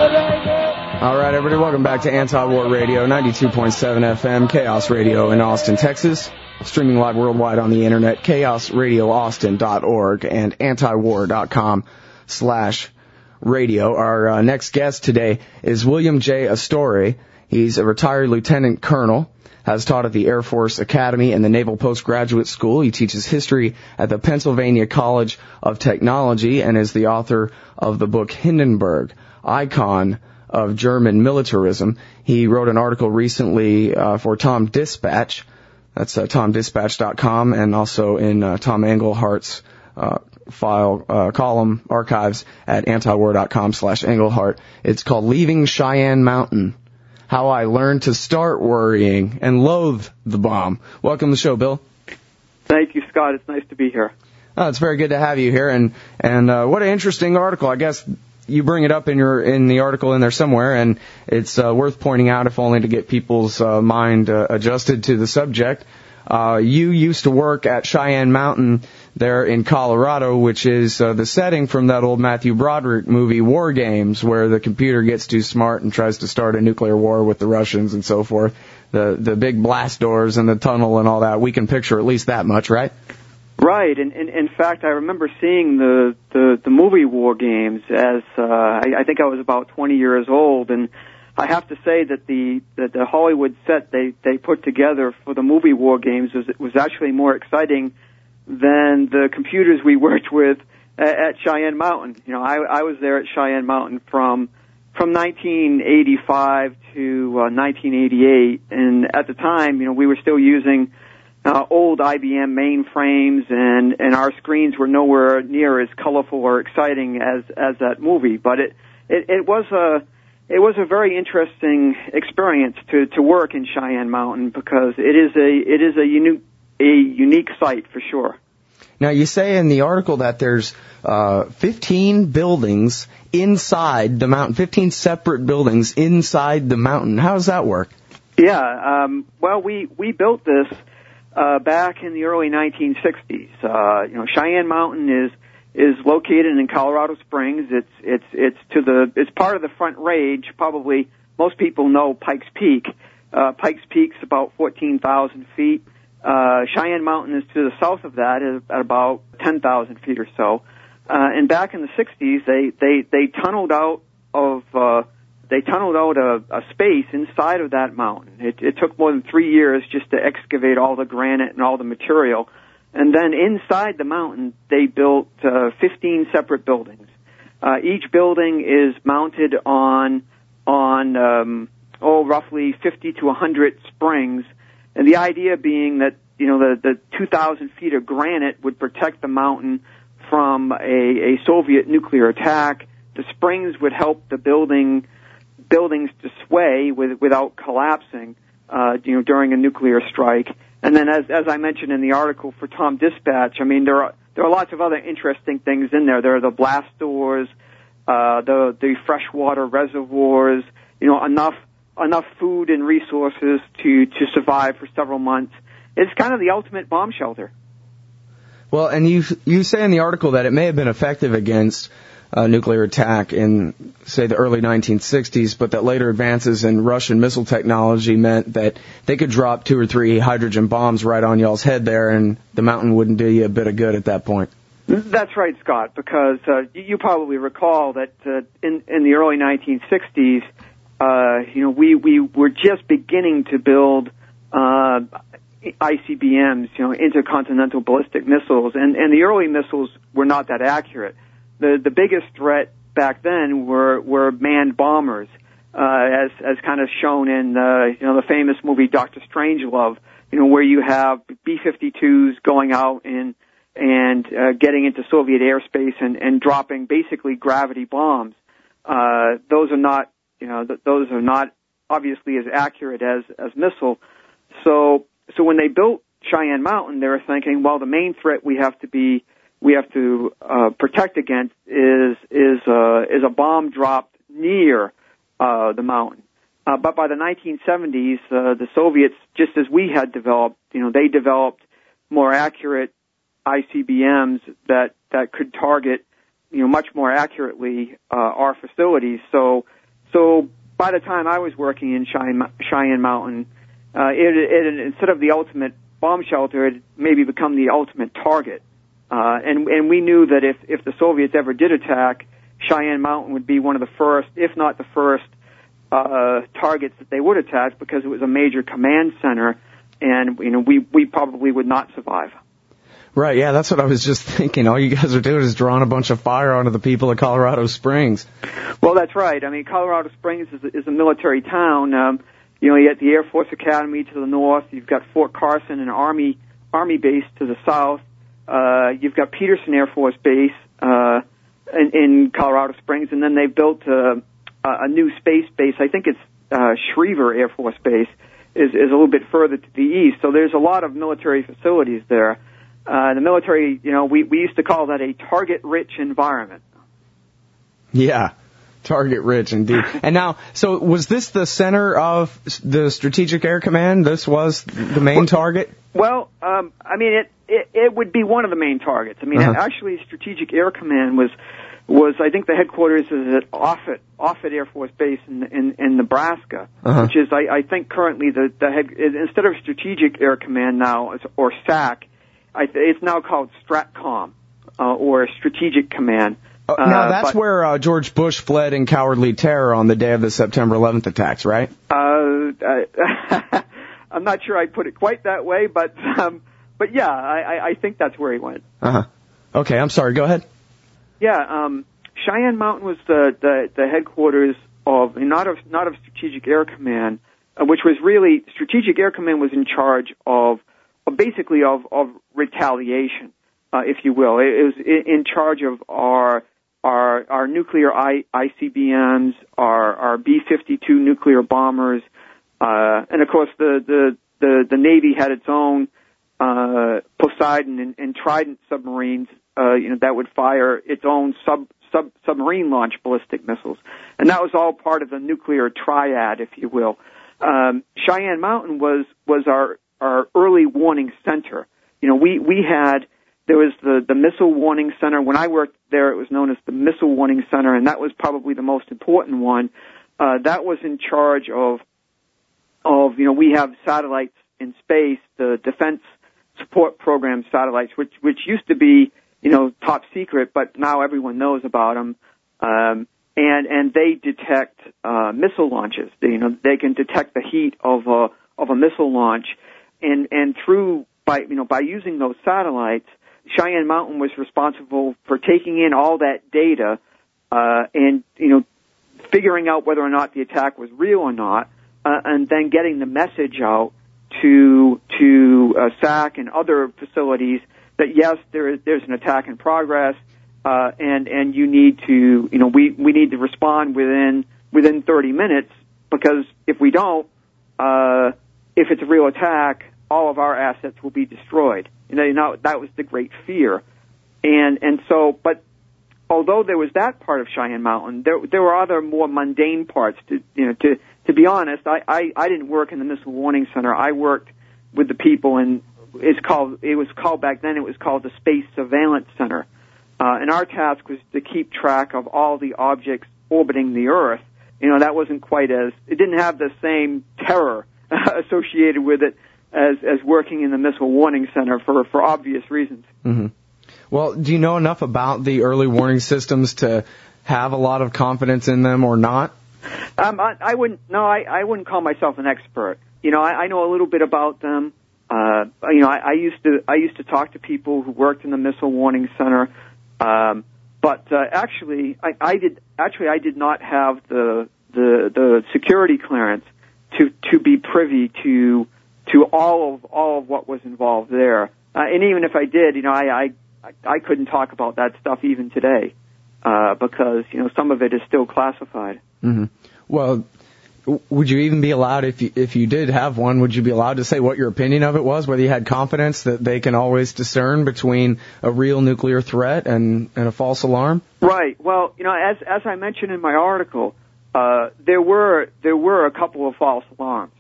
All right, everybody, welcome back to Anti-War Radio, 92.7 FM, Chaos Radio in Austin, Texas. Streaming live worldwide on the internet, chaosradioaustin.org and antiwar.com/radio. Our next guest today is William J. Astore. He's a retired lieutenant colonel, has taught at the Air Force Academy and the Naval Postgraduate School. He teaches history at the Pennsylvania College of Technology and is the author of the book Hindenburg, Icon of German Militarism. He wrote an article recently for Tom Dispatch. That's tomdispatch.com, and also in Tom Englehart's column archives at antiwar.com/Englehart. It's called Leaving Cheyenne Mountain, How I Learned to Start Worrying and Loathe the Bomb. Welcome to the show, Bill. Thank you, Scott. It's nice to be here. It's very good to have you here, and what an interesting article. I guess you bring it up in the article in there somewhere, and it's worth pointing out, if only to get people's mind adjusted to the subject. You used to work at Cheyenne Mountain there in Colorado, which is the setting from that old Matthew Broderick movie, War Games, where the computer gets too smart and tries to start a nuclear war with the Russians and so forth. The big blast doors and the tunnel and all that. We can picture at least that much, right? Right, and in fact, I remember seeing the movie War Games as I think I was about 20 years old, and I have to say that the Hollywood set they put together for the movie War Games was actually more exciting than the computers we worked with at Cheyenne Mountain. You know, I was there at Cheyenne Mountain from 1985 to 1988, and at the time, you know, we were still using old IBM mainframes, and our screens were nowhere near as colorful or exciting as that movie. But it was a very interesting experience to work in Cheyenne Mountain, because it is a unique site for sure. Now, you say in the article that there's 15 buildings inside the mountain, 15 separate buildings inside the mountain. How does that work? Yeah, well, we built this back in the early 1960s. Cheyenne Mountain is located in Colorado Springs. It's part of the Front Range. Probably most people know Pikes Peak. Pikes Peak's about 14,000 feet. Cheyenne Mountain is to the south of that at about 10,000 feet or so. And back in the 60s, they tunneled out a space inside of that mountain. It took more than 3 years just to excavate all the granite and all the material. And then inside the mountain, they built 15 separate buildings. Each building is mounted on roughly 50 to 100 springs. And the idea being that, you know, the 2,000 feet of granite would protect the mountain from a Soviet nuclear attack. The springs would help the buildings to sway without collapsing, during a nuclear strike. And then, as I mentioned in the article for Tom Dispatch, I mean, there are lots of other interesting things in there. There are the blast doors, the freshwater reservoirs, you know, enough food and resources to survive for several months. It's kind of the ultimate bomb shelter. Well, and you say in the article that it may have been effective against a nuclear attack in, say, the early 1960s, but that later advances in Russian missile technology meant that they could drop 2 or 3 hydrogen bombs right on y'all's head there, and the mountain wouldn't do you a bit of good at that point. That's right, Scott, because you probably recall that in the early 1960s, we were just beginning to build ICBMs, intercontinental ballistic missiles, and the early missiles were not that accurate. The biggest threat back then were manned bombers, as kind of shown in the famous movie Dr. Strangelove, where you have B-52s going out and getting into Soviet airspace and dropping basically gravity bombs. Those are not obviously as accurate as missile. So when they built Cheyenne Mountain, they were thinking, well, the main threat we have to protect against is a bomb dropped near the mountain. But by the 1970s, the Soviets, just as we had developed, they developed more accurate ICBMs that could target, much more accurately our facilities. So So by the time I was working in Cheyenne Mountain, it instead of the ultimate bomb shelter, it maybe become the ultimate target. And we knew that if the Soviets ever did attack, Cheyenne Mountain would be one of the first, if not the first, targets that they would attack, because it was a major command center, and we probably would not survive. Right, yeah, that's what I was just thinking. All you guys are doing is drawing a bunch of fire onto the people of Colorado Springs. Well, that's right. I mean, Colorado Springs is a military town. You got the Air Force Academy to the north. You've got Fort Carson, an Army base to the south. You've got Peterson Air Force Base in Colorado Springs, and then they've built a new space base. I think it's Schriever Air Force Base is a little bit further to the east. So there's a lot of military facilities there. The military, we used to call that a target-rich environment. Yeah, target-rich indeed. And now, so was this the center of the Strategic Air Command? This was the main target? Well, I mean, it would be one of the main targets. I mean, actually, Strategic Air Command was I think the headquarters is at Offutt Air Force Base in Nebraska, which is I think currently the head, instead of Strategic Air Command now, or SAC, it's now called STRATCOM, or Strategic Command. Now, that's where George Bush fled in cowardly terror on the day of the September 11th attacks, right? I'm not sure I'd put it quite that way, but yeah, I think that's where he went. Okay, I'm sorry, go ahead. Yeah, Cheyenne Mountain was the headquarters of not of Strategic Air Command, which was really, Strategic Air Command was in charge of basically of retaliation, if you will. It was in charge of our nuclear ICBMs, our B-52 nuclear bombers, and of course the Navy had its own Poseidon and Trident submarines, that would fire its own submarine launch ballistic missiles, and that was all part of the nuclear triad, if you will. Cheyenne Mountain was our early warning center. There was the Missile Warning Center. When I worked there, it was known as the Missile Warning Center, and that was probably the most important one. That was in charge of we have satellites in space, the Defense Support Program satellites, which used to be, top secret, but now everyone knows about them. And they detect missile launches. They can detect the heat of a missile launch, and by using those satellites, Cheyenne Mountain was responsible for taking in all that data, and figuring out whether or not the attack was real or not, and then getting the message out to SAC and other facilities that yes, there's an attack in progress, and you need to, we need to respond within 30 minutes, because if we don't, if it's a real attack, all of our assets will be destroyed. That was the great fear. And so, but although there was that part of Cheyenne Mountain, there were other more mundane parts. To be honest, I didn't work in the Missile Warning Center. I worked with the people, and it was called back then, it was called the Space Surveillance Center. And our task was to keep track of all the objects orbiting the Earth. That wasn't it didn't have the same terror associated with it as working in the Missile Warning Center for obvious reasons. Mm-hmm. Well, do you know enough about the early warning systems to have a lot of confidence in them or not? I wouldn't call myself an expert. I know a little bit about them. I used to talk to people who worked in the Missile Warning Center. But actually, I did not have the security clearance to be privy to all of what was involved there. And even if I did, I couldn't talk about that stuff even today, because some of it is still classified. Mm-hmm. Well, would you even be allowed, if you did have one, would you be allowed to say what your opinion of it was, whether you had confidence that they can always discern between a real nuclear threat and a false alarm? Right. Well, as I mentioned in my article, there were a couple of false alarms,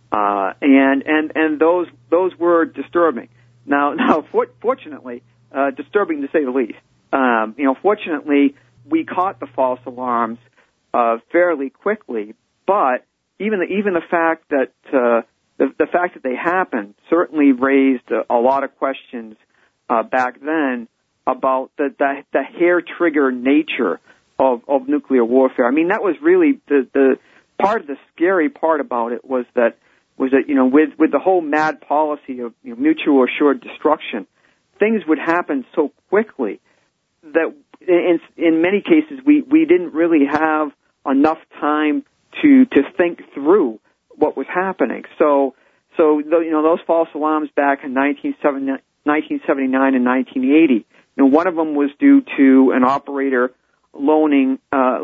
and those were disturbing. Now, fortunately, disturbing to say the least. Fortunately, we caught the false alarms fairly quickly. But even the fact that the fact that they happened certainly raised a lot of questions back then about the hair trigger nature of nuclear warfare. I mean, that was really the part of the scary part about it was that with the whole mad policy of mutual assured destruction, things would happen so quickly that in many cases we didn't really have enough time to think through what was happening. So those false alarms back in 1979 and 1980. One of them was due to an operator loading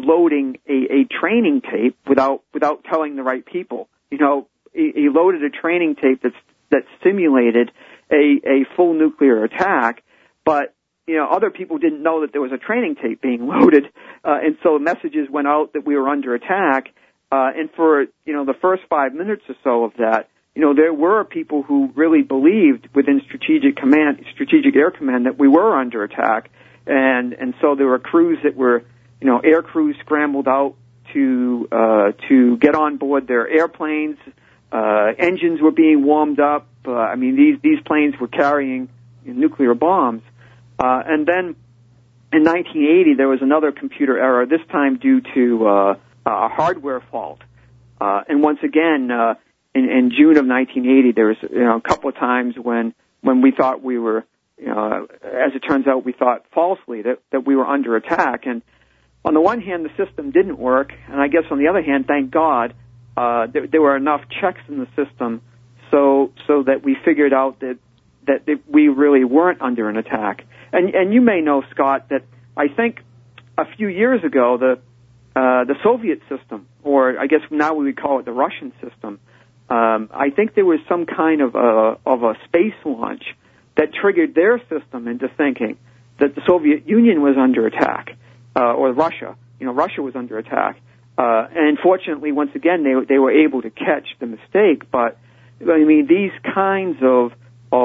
a training tape without telling the right people. He loaded a training tape that simulated a full nuclear attack, but other people didn't know that there was a training tape being loaded, and so messages went out that we were under attack. And for the first 5 minutes or so of that, there were people who really believed within Strategic Air Command, that we were under attack, and so there were crews that were, air crews scrambled out to get on board their airplanes. Engines were being warmed up. These planes were carrying nuclear bombs. And then in 1980, there was another computer error, this time due to a hardware fault. And once again, in June of 1980, there was a couple of times when we thought we were, as it turns out, we thought falsely that we were under attack. And on the one hand, the system didn't work, and I guess on the other hand, thank God, there were enough checks in the system so that we figured out that we really weren't under an attack. And you may know, Scott, that I think a few years ago the Soviet system, or I guess now we would call it the Russian system, I think there was some kind of a space launch that triggered their system into thinking that the Soviet Union was under attack, or Russia. Russia was under attack. And fortunately, once again, they were able to catch the mistake. But these kinds of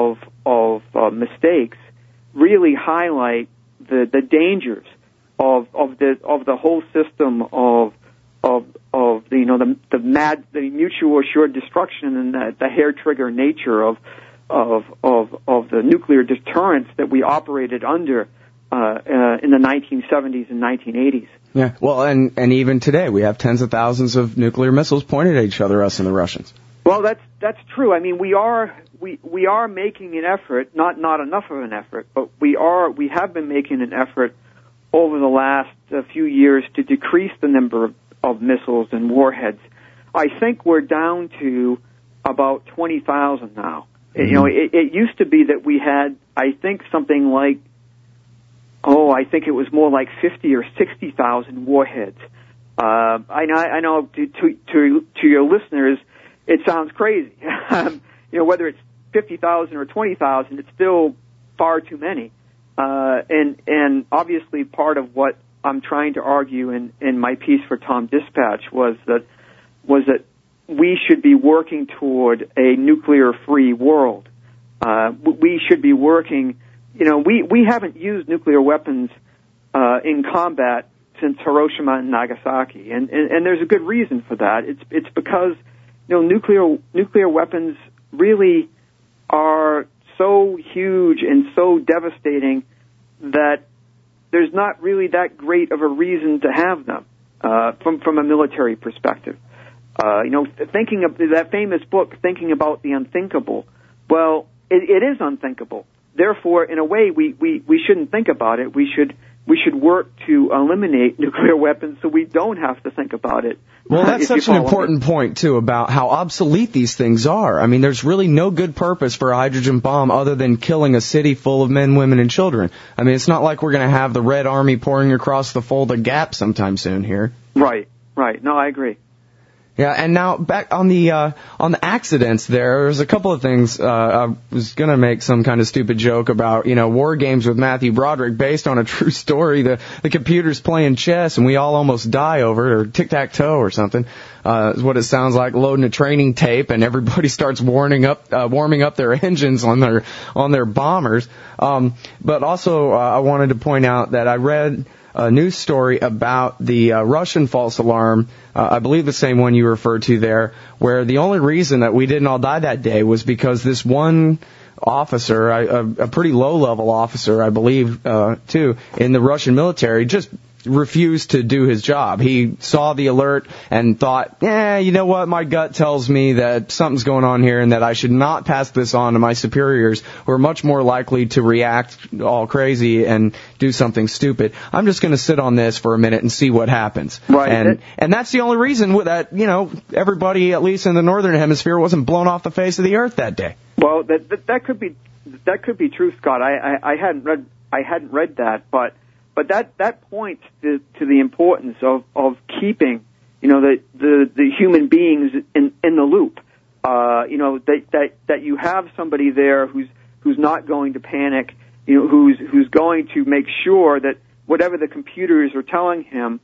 mistakes really highlight the dangers of the whole system of the mutual assured destruction and the hair trigger nature of the nuclear deterrence that we operated under in the 1970s and 1980s. Yeah, well, and even today we have tens of thousands of nuclear missiles pointed at each other, us and the Russians. Well, that's true. I mean, we are making an effort, not enough of an effort, but we have been making an effort over the last few years to decrease the number of missiles and warheads. I think we're down to about 20,000 now. Mm-hmm. It used to be that we had, I think, something like, I think it was more like 50 or 60,000 warheads. I know to your listeners, it sounds crazy. Whether it's 50,000 or 20,000, it's still far too many. And obviously part of what I'm trying to argue in my piece for Tom Dispatch was that we should be working toward a nuclear-free world. We should be working, we haven't used nuclear weapons in combat since Hiroshima and Nagasaki, and there's a good reason for that. It's because nuclear weapons really are so huge and so devastating that there's not really that great of a reason to have them from a military perspective. Thinking of that famous book, Thinking About the Unthinkable, well, it is unthinkable. Therefore, in a way, we shouldn't think about it. We should work to eliminate nuclear weapons so we don't have to think about it. Well, that's such an important point, too, about how obsolete these things are. I mean, there's really no good purpose for a hydrogen bomb other than killing a city full of men, women, and children. I mean, it's not like we're going to have the Red Army pouring across the Fulda Gap sometime soon here. Right. No, I agree. Yeah, and now back on the accidents there's a couple of things. I was going to make some kind of stupid joke about, War Games with Matthew Broderick based on a true story. The computer's playing chess and we all almost die over it, or tic-tac-toe or something. Is what it sounds like, loading a training tape and everybody starts warming up their engines on their bombers. But also, I wanted to point out that I read a news story about the Russian false alarm, I believe the same one you referred to there, where the only reason that we didn't all die that day was because this one officer, a pretty low-level officer, I believe, too, in the Russian military, just refused to do his job. He saw the alert and thought, you know what, my gut tells me that something's going on here and that I should not pass this on to my superiors, who are much more likely to react all crazy and do something stupid. I'm just going to sit on this for a minute and see what happens. Right. And that's the only reason that, everybody, at least in the northern hemisphere, wasn't blown off the face of the earth that day. Well, that could be true, Scott. I hadn't read that, but that points to the importance of keeping, the human beings in the loop. That you have somebody there who's not going to panic, who's going to make sure that whatever the computers are telling him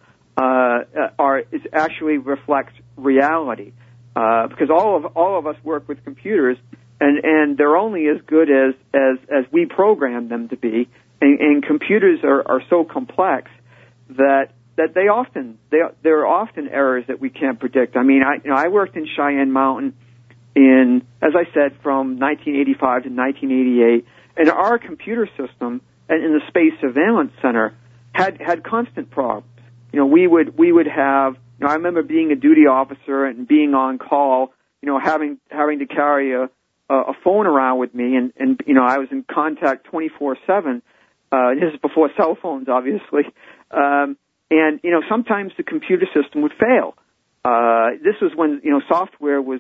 actually reflects reality. Because all of us work with computers, and they're only as good as we program them to be. And computers are so complex that there are often errors that we can't predict. I mean, I worked in Cheyenne Mountain as I said, from 1985 to 1988, and our computer system in the Space Surveillance Center had constant problems. We would have. I remember being a duty officer and being on call. Having to carry a phone around with me, and I was in contact 24/7. This is before cell phones, obviously. And sometimes the computer system would fail. This was when, software was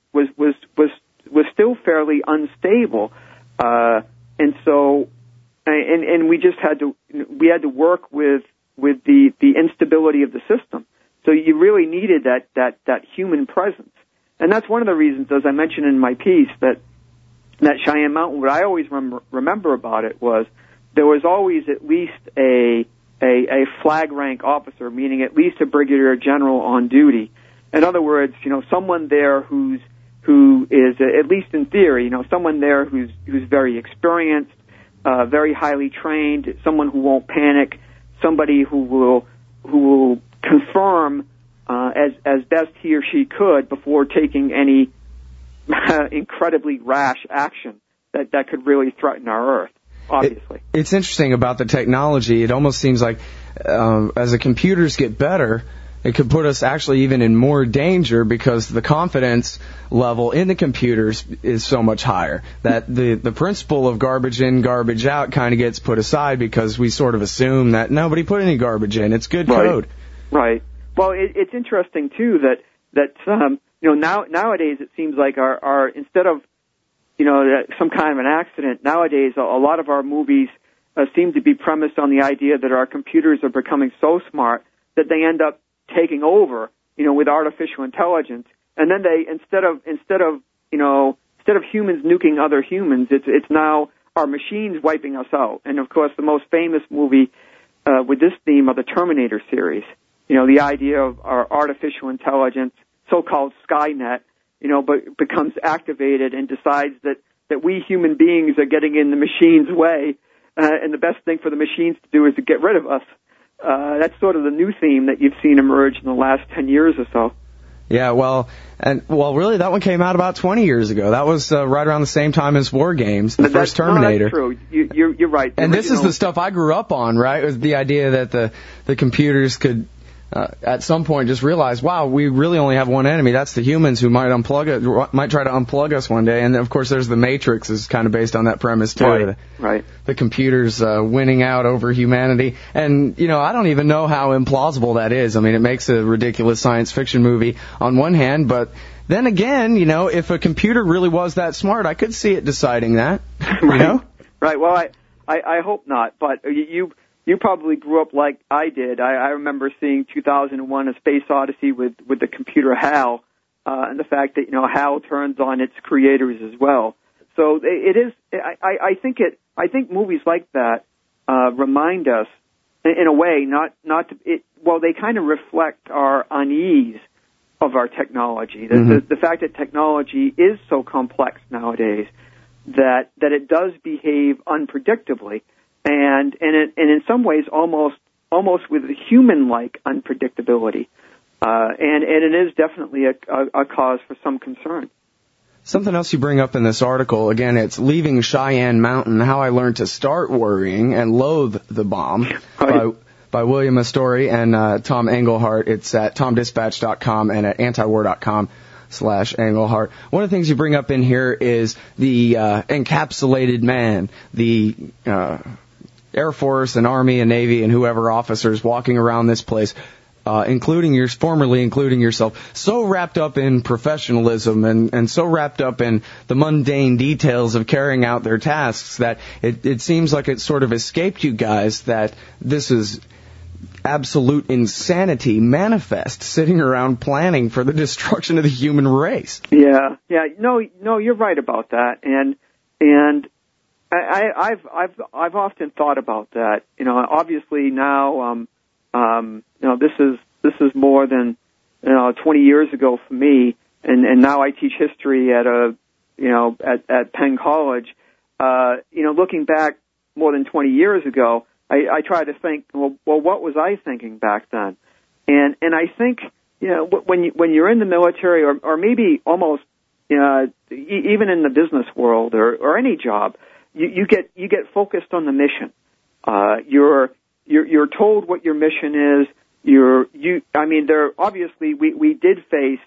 still fairly unstable. And so, and we just had to work with the instability of the system. So you really needed that human presence. And that's one of the reasons, as I mentioned in my piece, that Cheyenne Mountain, what I always remember about it was, there was always at least a flag rank officer, meaning at least a brigadier general on duty. In other words, someone there who is, at least in theory, someone there who's very experienced, very highly trained, someone who won't panic, somebody who will confirm as best he or she could before taking any incredibly rash action that could really threaten our Earth. Obviously. It's interesting about the technology. It almost seems like as the computers get better, it could put us actually even in more danger because the confidence level in the computers is so much higher that the principle of garbage in, garbage out kind of gets put aside because we sort of assume that nobody put any garbage in. It's good code. Right. Well, it's interesting too that nowadays it seems like our instead of some kind of an accident. Nowadays, a lot of our movies seem to be premised on the idea that our computers are becoming so smart that they end up taking over, with artificial intelligence. And then they, instead of humans nuking other humans, it's now our machines wiping us out. And of course, the most famous movie with this theme are the Terminator series. The idea of our artificial intelligence, so-called Skynet, but becomes activated and decides that we human beings are getting in the machine's way, and the best thing for the machines to do is to get rid of us. That's sort of the new theme that you've seen emerge in the last 10 years or so. Yeah, really, that one came out about 20 years ago. That was right around the same time as War Games, the first Terminator. No, that's true. You're right. And this is the stuff I grew up on, right? It was the idea that the computers could at some point just realize, wow, we really only have one enemy. That's the humans who might try to unplug us one day. And of course, there's the Matrix is kind of based on that premise too. Right. The computers winning out over humanity. And I don't even know how implausible that is. I mean, it makes a ridiculous science fiction movie on one hand, but then again, if a computer really was that smart, I could see it deciding that. Right. Well, I hope not. But you probably grew up like I did. I remember seeing 2001: A Space Odyssey with the computer HAL, and the fact that HAL turns on its creators as well. So it is. I think movies like that remind us, in a way, they kind of reflect our unease of our technology. The fact that technology is so complex nowadays, that it does behave unpredictably, and in some ways almost with human-like unpredictability, and it is definitely a cause for some concern. Something else you bring up in this article, again, it's Leaving Cheyenne Mountain, How I Learned to Start Worrying and Loathe the Bomb, by William Astori and Tom Engelhardt. It's at tomdispatch.com and at antiwar.com/Engelhardt. One of the things you bring up in here is the encapsulated man, the Air Force and Army and Navy and whoever officers walking around this place, including yourself, so wrapped up in professionalism and so wrapped up in the mundane details of carrying out their tasks that it seems like it sort of escaped you guys that this is absolute insanity manifest, sitting around planning for the destruction of the human race. Yeah. No, you're right about that, and I've often thought about that. Obviously now, this is more than 20 years ago for me, and now I teach history at Penn College. Looking back more than 20 years ago, I try to think, well, what was I thinking back then? And I think, when you're in the military or maybe almost, even in the business world or any job, you get focused on the mission. You're told what your mission is. There obviously we did face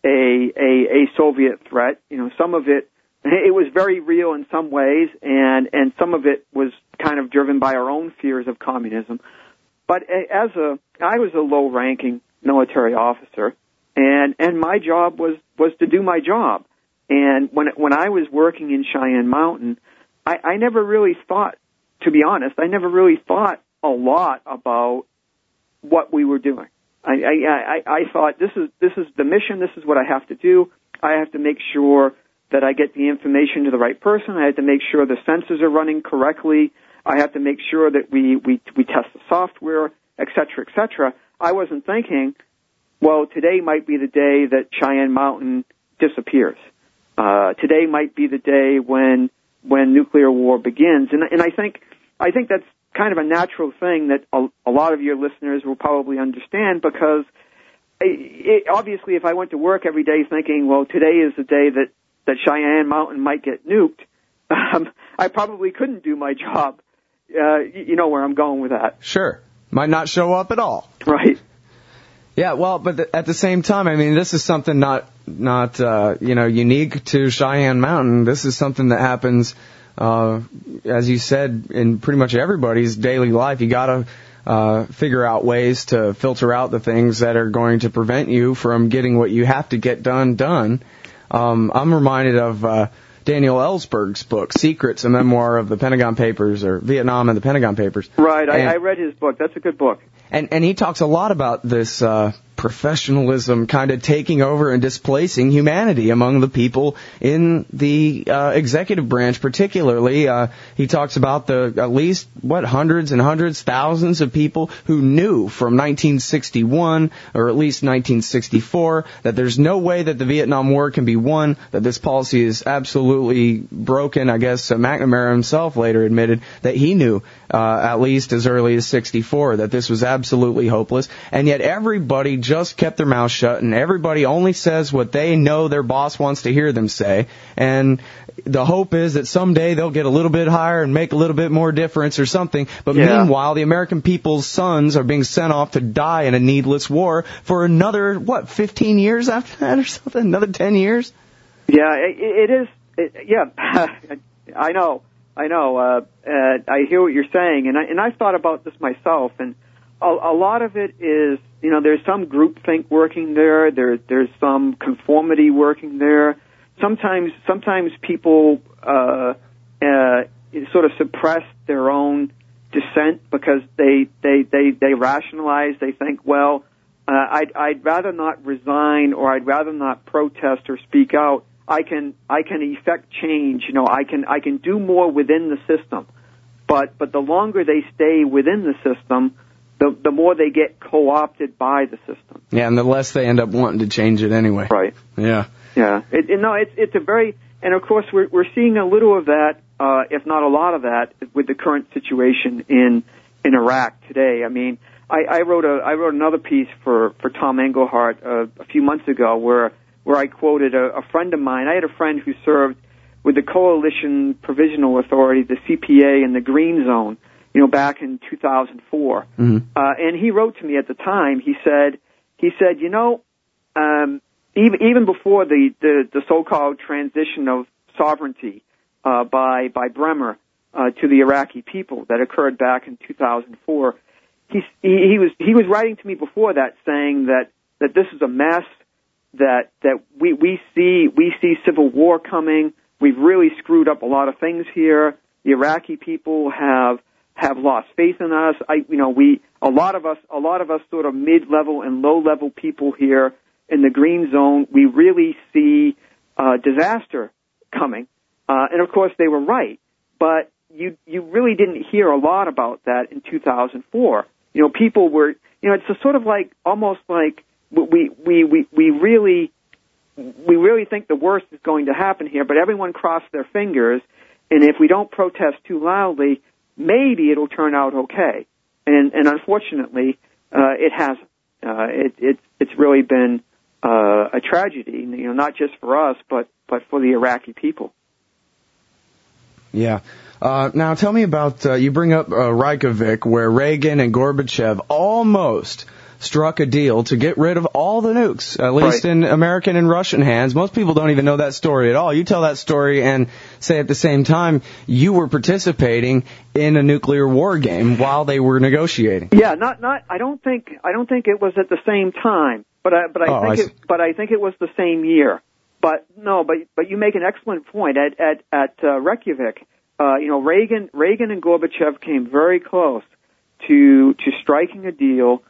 a Soviet threat. Some of it was very real in some ways, and some of it was kind of driven by our own fears of communism. But I was a low-ranking military officer, and my job was to do my job. And when I was working in Cheyenne Mountain, I never really thought, to be honest, a lot about what we were doing. I thought this is the mission. This is what I have to do. I have to make sure that I get the information to the right person. I have to make sure the sensors are running correctly. I have to make sure that we test the software, et cetera, et cetera. I wasn't thinking, well, today might be the day that Cheyenne Mountain disappears. Today might be the day when nuclear war begins. And I think that's kind of a natural thing that a lot of your listeners will probably understand, because obviously if I went to work every day thinking, well, today is the day that Cheyenne Mountain might get nuked, I probably couldn't do my job. You know where I'm going with that. Sure. Might not show up at all. Right. Yeah, well, but at the same time, I mean, this is something not unique to Cheyenne Mountain. This is something that happens, as you said, in pretty much everybody's daily life. You got to figure out ways to filter out the things that are going to prevent you from getting what you have to get done. I'm reminded of Daniel Ellsberg's book, Secrets, a memoir of the Pentagon Papers, or Vietnam and the Pentagon Papers. Right, I read his book. That's a good book. And he talks a lot about this professionalism kind of taking over and displacing humanity among the people in the executive branch, particularly. He talks about at least hundreds and hundreds, thousands of people who knew from 1961 or at least 1964 that there's no way that the Vietnam War can be won, that this policy is absolutely broken. I guess McNamara himself later admitted that he knew at least as early as 64 that this was absolutely hopeless, and yet everybody just kept their mouth shut, and everybody only says what they know their boss wants to hear them say, and the hope is that someday they'll get a little bit higher and make a little bit more difference or something, but meanwhile the American people's sons are being sent off to die in a needless war for another, 15 years after that or something, another 10 years? Yeah, it is, I know. I hear what you're saying, and I've thought about this myself, and a lot of it is, there's some groupthink working there. There's some conformity working there. Sometimes people sort of suppress their own dissent because they rationalize. They think, well, I'd rather not resign, or I'd rather not protest or speak out. I can effect change. I can do more within the system. But the longer they stay within the system, the more they get co-opted by the system. Yeah, and the less they end up wanting to change it anyway. Right. Yeah. Yeah. It's a very And of course, we're seeing a little of that, if not a lot of that, with the current situation in Iraq today. I mean, I wrote another piece for Tom Engelhardt a few months ago where I quoted a friend of mine. I had a friend who served with the Coalition Provisional Authority, the CPA, in the Green Zone, back in 2004. Mm-hmm. And he wrote to me at the time. He said, even before the so-called transition of sovereignty by Bremer to the Iraqi people that occurred back in 2004, he was writing to me before that, saying that this is a mess, that we see civil war coming. We've really screwed up a lot of things here. The Iraqi people have lost faith in us. A lot of us sort of mid-level and low-level people here in the Green Zone, we really see disaster coming. And of course they were right, but you really didn't hear a lot about that in 2004. People were, it's a sort of like, almost like we really think the worst is going to happen here, but everyone crossed their fingers, and if we don't protest too loudly, maybe it'll turn out okay. And unfortunately, it hasn't. It's really been a tragedy, not just for us, but for the Iraqi people. Yeah. Now tell me about, you bring up Reykjavik, where Reagan and Gorbachev almost struck a deal to get rid of all the nukes, at least in American and Russian hands. Most people don't even know that story at all. You tell that story and say at the same time you were participating in a nuclear war game while they were negotiating. Yeah, I don't think it was at the same time, but I think it was the same year. But you make an excellent point at Reykjavik. Reagan and Gorbachev came very close to striking a deal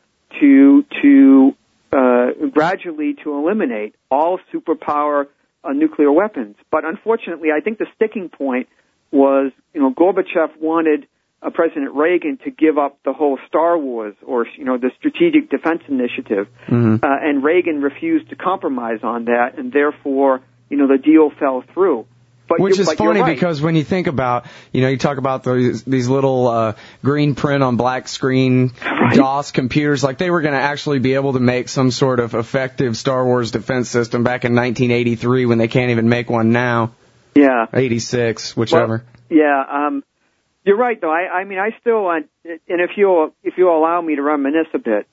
to gradually to eliminate all superpower nuclear weapons. But unfortunately, I think the sticking point was, Gorbachev wanted President Reagan to give up the whole Star Wars or, the Strategic Defense Initiative. Mm-hmm. And Reagan refused to compromise on that, and therefore, the deal fell through. Which is funny because when you think about, you talk about these little green print on black screen DOS computers, like they were going to actually be able to make some sort of effective Star Wars defense system back in 1983 when they can't even make one now. Yeah. 86, whichever. Well, yeah. You're right, though. I mean, I still, and if you'll allow me to reminisce a bit,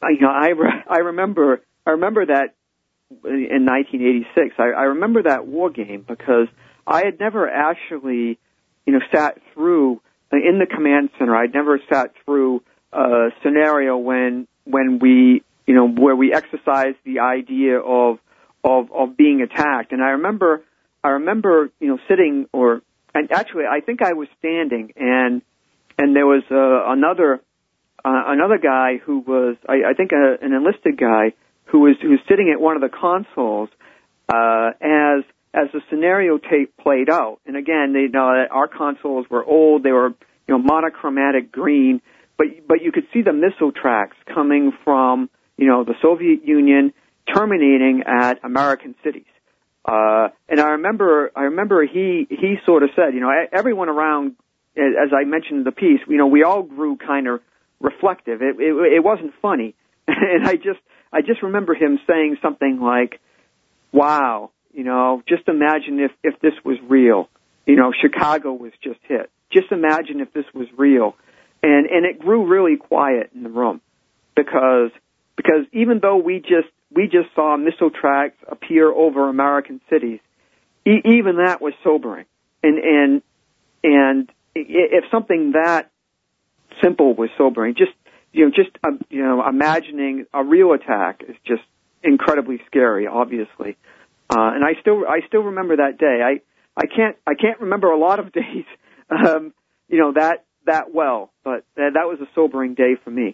I remember that in 1986. I remember that war game because I had never actually, sat through in the command center. I'd never sat through a scenario when we, where we exercised the idea of being attacked. And I remember, sitting and actually I think I was standing, and there was another guy who was, I think an enlisted guy who was sitting at one of the consoles as the scenario tape played out. And again, our consoles were old; they were monochromatic green, but you could see the missile tracks coming from the Soviet Union terminating at American cities. And I remember he sort of said, everyone around, as I mentioned in the piece, we all grew kind of reflective. It wasn't funny, and I just remember him saying something like, "Wow, just imagine if this was real. Chicago was just hit. Just imagine if this was real." And it grew really quiet in the room because even though we just saw missile tracks appear over American cities, even that was sobering. And if something that simple was sobering, imagining a real attack is just incredibly scary, obviously. And I still remember that day. I can't remember a lot of days, that well, but that was a sobering day for me.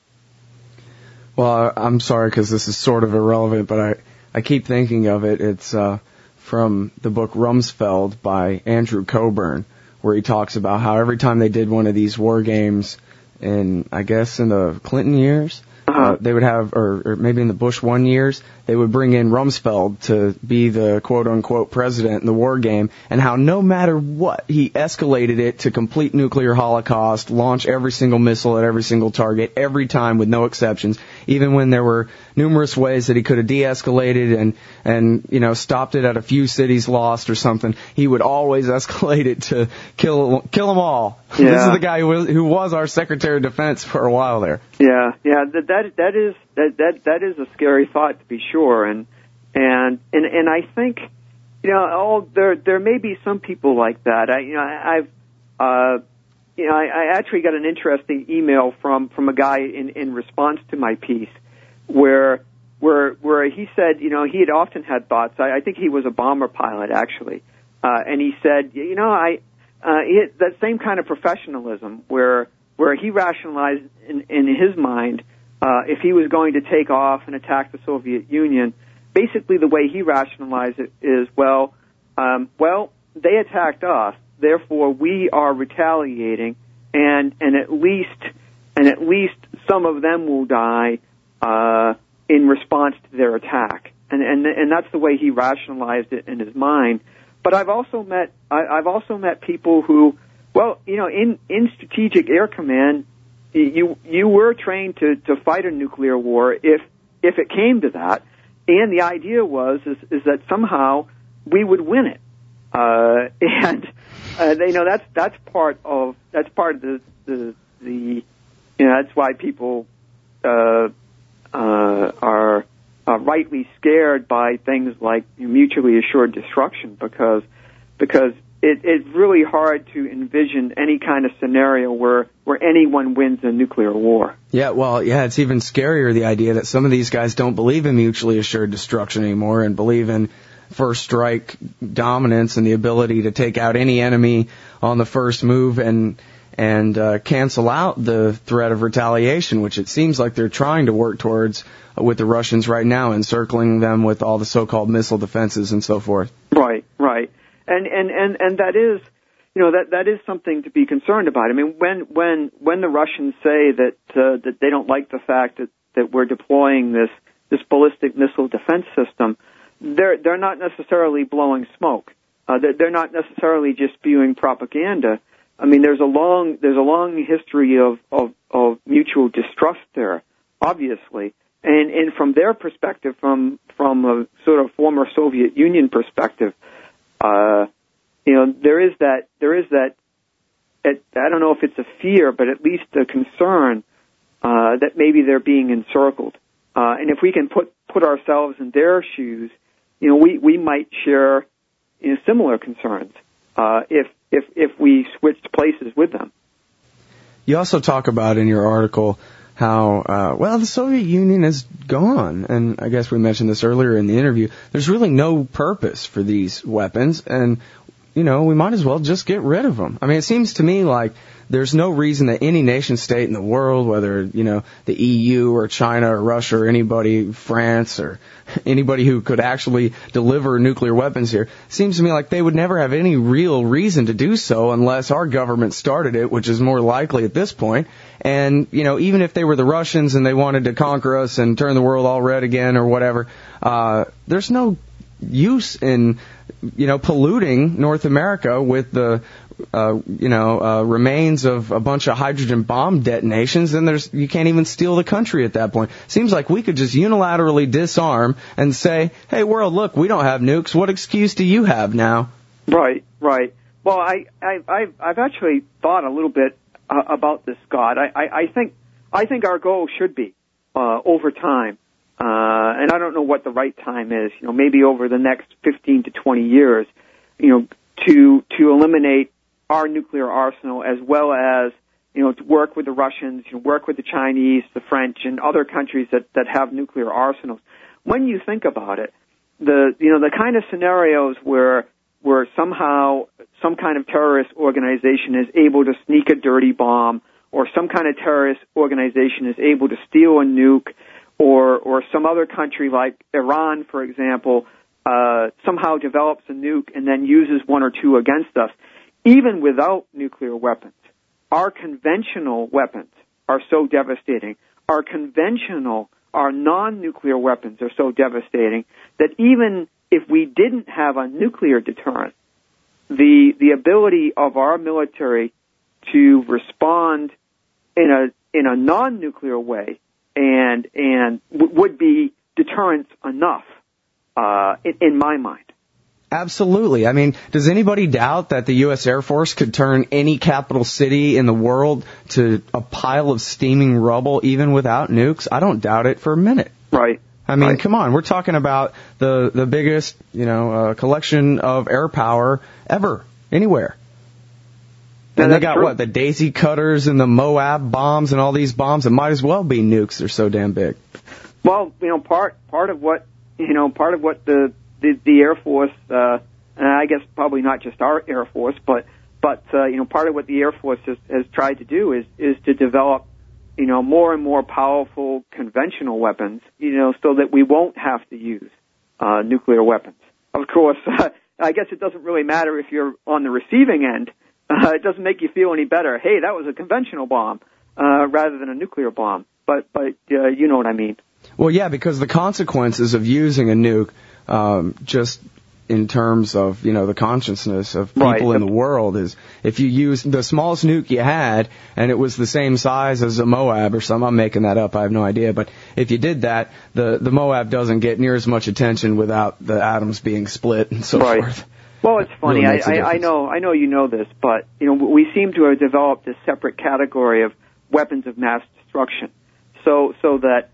Well, I'm sorry because this is sort of irrelevant, but I keep thinking of it. It's from the book Rumsfeld by Andrew Coburn, where he talks about how every time they did one of these war games I guess in the Clinton years, They would have, or maybe in the Bush 1 years, they would bring in Rumsfeld to be the quote-unquote president in the war game, and how no matter what, he escalated it to complete nuclear holocaust, launch every single missile at every single target, every time with no exceptions, even when there were numerous ways that he could have de-escalated and stopped it at a few cities lost or something. He would always escalate it to kill them all. Yeah. This is the guy who was our Secretary of Defense for a while there. Yeah, that is a scary thought, to be sure, and I think there may be some people like that. I actually got an interesting email from a guy in response to my piece where he said he had often had thoughts. I think he was a bomber pilot actually, and he said that same kind of professionalism where he rationalized in his mind. If he was going to take off and attack the Soviet Union, basically the way he rationalized it is, they attacked us, therefore we are retaliating, and at least some of them will die in response to their attack, and that's the way he rationalized it in his mind. But I've also met people who, in Strategic Air Command, you were trained to fight a nuclear war if it came to that, and the idea was that somehow we would win it, and that's part of the that's why people are rightly scared by things like mutually assured destruction because it's really hard to envision any kind of scenario where anyone wins a nuclear war. Yeah, it's even scarier, the idea that some of these guys don't believe in mutually assured destruction anymore and believe in first strike dominance and the ability to take out any enemy on the first move and cancel out the threat of retaliation, which it seems like they're trying to work towards with the Russians right now, encircling them with all the so-called missile defenses and so forth. Right. And that is, that is something to be concerned about. I mean, when the Russians say that they don't like the fact that we're deploying this ballistic missile defense system, they're not necessarily blowing smoke. They're not necessarily just spewing propaganda. I mean, there's a long history of mutual distrust there, obviously. And from their perspective, from a sort of former Soviet Union perspective, there is that, I don't know if it's a fear, but at least a concern, that maybe they're being encircled. And if we can put ourselves in their shoes, we might share, similar concerns, if we switched places with them. You also talk about in your article how, the Soviet Union is gone. And I guess we mentioned this earlier in the interview. There's really no purpose for these weapons, and, we might as well just get rid of them. I mean, it seems to me like there's no reason that any nation state in the world, whether, the EU or China or Russia or anybody, France or anybody who could actually deliver nuclear weapons here, seems to me like they would never have any real reason to do so unless our government started it, which is more likely at this point. And, even if they were the Russians and they wanted to conquer us and turn the world all red again or whatever, there's no use in, polluting North America with the remains of a bunch of hydrogen bomb detonations, and you can't even steal the country at that point. Seems like we could just unilaterally disarm and say, hey, world, look, we don't have nukes. What excuse do you have now? Right. Well, I've actually thought a little bit about this, Scott. I think our goal should be, over time, and I don't know what the right time is, maybe over the next 15 to 20 years, to eliminate our nuclear arsenal, as well as, to work with the Russians, work with the Chinese, the French, and other countries that have nuclear arsenals. When you think about it, the kind of scenarios where somehow some kind of terrorist organization is able to sneak a dirty bomb, or some kind of terrorist organization is able to steal a nuke, or some other country like Iran, for example, somehow develops a nuke and then uses one or two against us. Even without nuclear weapons, our conventional weapons are so devastating. conventional, our non-nuclear weapons are so devastating that even if we didn't have a nuclear deterrent, the ability of our military to respond in a non-nuclear way and would be deterrence enough, in my mind. Absolutely. I mean, does anybody doubt that the U.S. Air Force could turn any capital city in the world to a pile of steaming rubble even without nukes? I don't doubt it for a minute. Right. I mean, right. Come on. We're talking about the biggest, collection of air power ever, anywhere. And they got true. The Daisy Cutters and the Moab bombs and all these bombs that might as well be nukes. They're so damn big. Well, part of what the Air Force, and I guess probably not just our Air Force, but part of what the Air Force has tried to do is to develop, more and more powerful conventional weapons, so that we won't have to use nuclear weapons. Of course, I guess it doesn't really matter if you're on the receiving end. It doesn't make you feel any better. Hey, that was a conventional bomb rather than a nuclear bomb. But you know what I mean. Well, yeah, because the consequences of using a nuke, just in terms of, the consciousness of people in the world, is if you use the smallest nuke you had and it was the same size as a Moab or something, I'm making that up, I have no idea, but if you did that, the Moab doesn't get near as much attention without the atoms being split and so forth. Well, it's funny. Really I know you know this, but we seem to have developed this separate category of weapons of mass destruction. So that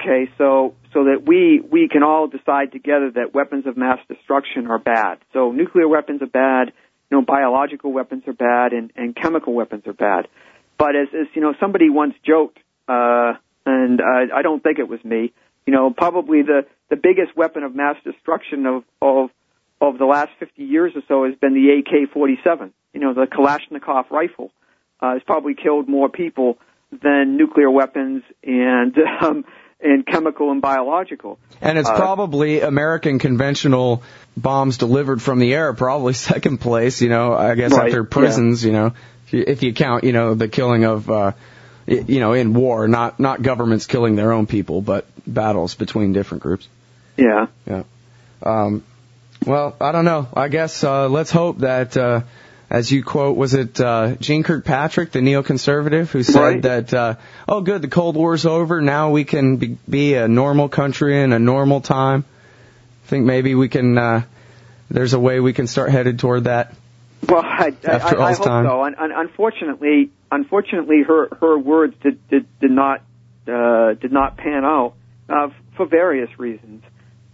we can all decide together that weapons of mass destruction are bad. So nuclear weapons are bad, biological weapons are bad, and chemical weapons are bad. But as somebody once joked, and I don't think it was me, probably the biggest weapon of mass destruction of the last 50 years or so has been the AK-47. The Kalashnikov rifle has probably killed more people than nuclear weapons and chemical and biological. And it's probably American conventional bombs delivered from the air, probably second place, I guess after prisons, if you count, the killing of, in war, not governments killing their own people, but battles between different groups. Yeah. Yeah. Well, I don't know. I guess let's hope that, as you quote, was it Jeane Kirkpatrick, the neoconservative, who said that, good, the Cold War's over, now we can be a normal country in a normal time. I think maybe we can, there's a way we can start headed toward that. Well, I hope so. Unfortunately, her words did not pan out for various reasons.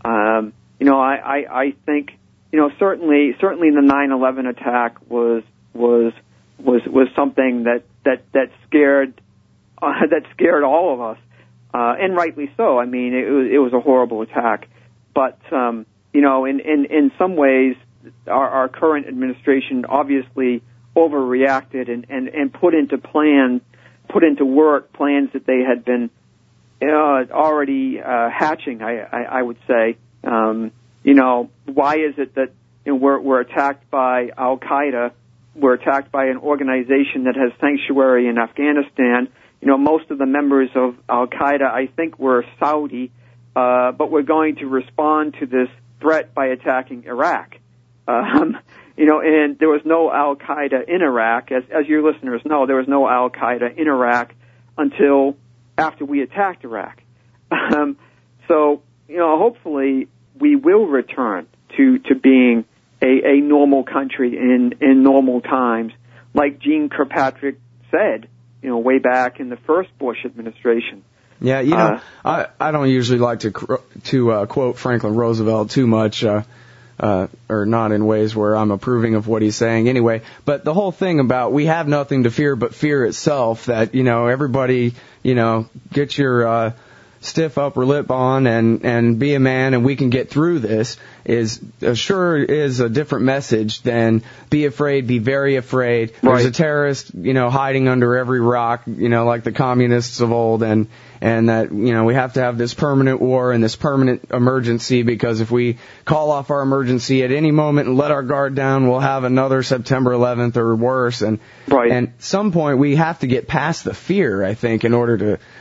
I think, certainly the 9/11 attack was something that scared all of us, and rightly so. I mean, it was a horrible attack, but in some ways, our current administration obviously overreacted and put into work plans that they had been already hatching. I would say. Why is it that we're attacked by Al Qaeda? We're attacked by an organization that has sanctuary in Afghanistan. Most of the members of Al Qaeda, I think, were Saudi, but we're going to respond to this threat by attacking Iraq. And there was no Al Qaeda in Iraq, as your listeners know. There was no Al Qaeda in Iraq until after we attacked Iraq. So hopefully we will return to being a normal country in normal times, like Jeane Kirkpatrick said, way back in the first Bush administration. Yeah, I don't usually like to quote Franklin Roosevelt too much, or not in ways where I'm approving of what he's saying anyway. But the whole thing about we have nothing to fear but fear itself, that, everybody, get your stiff upper lip on and be a man and we can get through this is a different message than be afraid, be very afraid. Right. There's a terrorist, hiding under every rock, like the communists of old, and that, we have to have this permanent war and this permanent emergency, because if we call off our emergency at any moment and let our guard down, we'll have another September 11th or worse. And at some point we have to get past the fear, I think, in order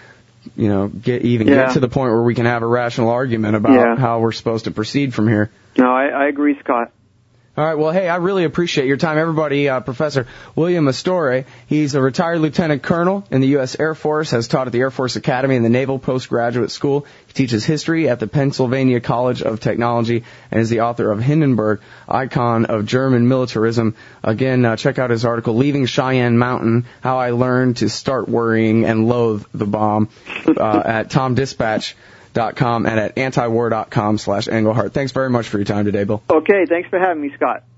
get to the point where we can have a rational argument about how we're supposed to proceed from here. No, I agree, Scott. All right, well, hey, I really appreciate your time. Everybody, Professor William Astore, he's a retired lieutenant colonel in the U.S. Air Force, has taught at the Air Force Academy and the Naval Postgraduate School. He teaches history at the Pennsylvania College of Technology and is the author of Hindenburg, Icon of German Militarism. Again, check out his article, Leaving Cheyenne Mountain, How I Learned to Start Worrying and Loathe the Bomb, at TomDispatch.com and at antiwar.com/Engelhardt. Thanks very much for your time today, Bill. Okay, thanks for having me, Scott.